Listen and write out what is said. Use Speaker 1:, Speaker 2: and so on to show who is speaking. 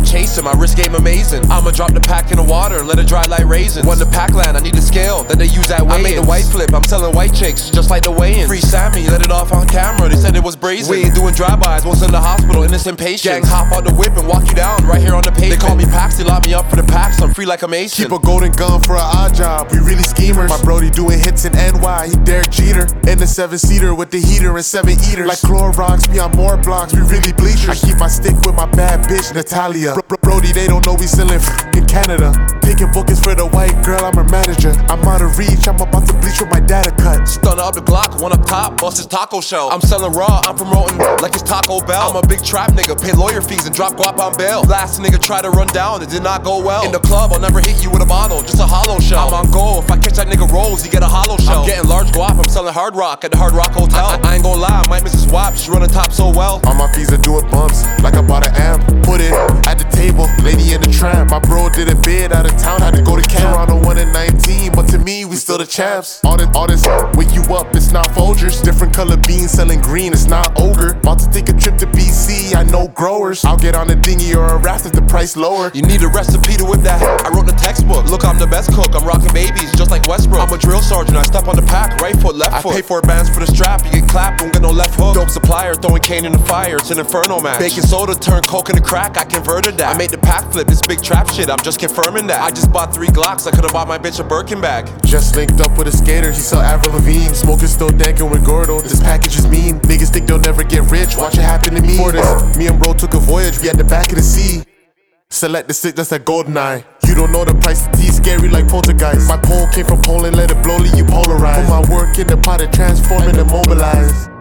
Speaker 1: chasing, my wrist game amazing. I'ma drop the pack in the water and let it dry like raisins. When the pack land, I need a scale, then they use that weigh-ins. I made the white flip, I'm selling white chicks, just like the weigh-ins. Free Sammy, let it off on camera, they said it was brazen. We ain't doing drive-bys, was in the hospital, innocent patients. Gang hop out the whip and walk you down, right here on the pavement. They call me Pax, they lock me up for the packs, I'm free like a Mason.
Speaker 2: Keep a golden gun for an odd job, we really schemers. My brody doing hits in NY, he Derek Jeter. In the 7-seater with the heater and 7 eaters. Like Clorox, be on more blocks, we really bleachers. I keep my stick with my bad bitch, Natalia. Brody, they don't know we sellin' in Canada. Taking bookings for the white girl, I'm her manager. I'm out of reach, I'm about to bleach with my data cut.
Speaker 1: Stunner up the Glock, one up top, bust his taco shell. I'm selling raw, I'm promoting like it's Taco Bell. I'm a big trap nigga, pay lawyer fees and drop guap on bail. Last nigga tried to run down, it did not go well. In the club, I'll never hit you with a bottle, just a hollow shell. I'm on goal, if I catch that nigga rolls, you get a hollow shell. I'm getting large guap, I'm selling Hard Rock at the Hard Rock Hotel. I ain't gon' lie, I might miss a swap, she running top so well.
Speaker 2: On my fees are doing bumps, like I bought an amp. Put it at the table, lady in the tram. My bro did a bid out of town, had to go to camp. Toronto 1 and 19, but to me, we still the champs. All this, wake you up, it's not Folgers. Different color beans selling green, it's not ogre. About to take a trip to BC, I know growers. I'll get on a dinghy or a raft if the price lower.
Speaker 1: You need a recipe to whip that. I wrote the textbook. Look, I'm the best cook. I'm rocking babies just like Westbrook. I'm a drill sergeant. I step on the pack, right foot, left foot. I pay 4 bands for the strap. You get clapped, don't get no left hook. Dope supplier, throwing cane in the fire. It's an inferno match. Baking soda turned coke into crack. I converted that. I made the pack flip. This big trap shit. I'm just confirming that. I just bought 3 Glocks. I could've bought my bitch a Birkin bag.
Speaker 2: Just linked up with a skater. He sell Avril Lavigne. Smoking still danking with Gordo. This package is mean. Niggas think they'll never get rich. Watch it happen to me. For this, me and bro took a voyage. We at the back of the sea. Select the stick, that's that GoldenEye. You don't know the price of tea, scary like poltergeist. My pole came from Poland, let it blow, leave you polarized. Put my work in the pot and transform and immobilize.